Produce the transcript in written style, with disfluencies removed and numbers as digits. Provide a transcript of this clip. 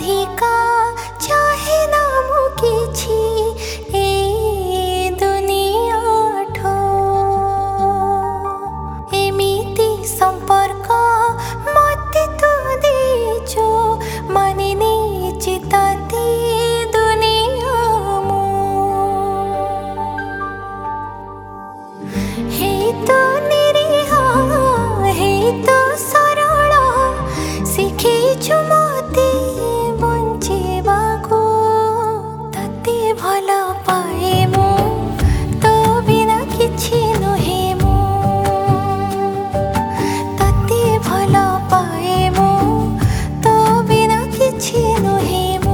अधिका चाहे ना मु किछि ए दुनिया ठो एमिति संपर्क मते तू देचो मानिनी चिताती दुनिया मो हे तो निरीह हे तो सरल शिखिछु मते बंचिबाको तते भल पाए मु तो बिना किछि नहे मु तते भल पाए मु तो बिना किछि नहे मु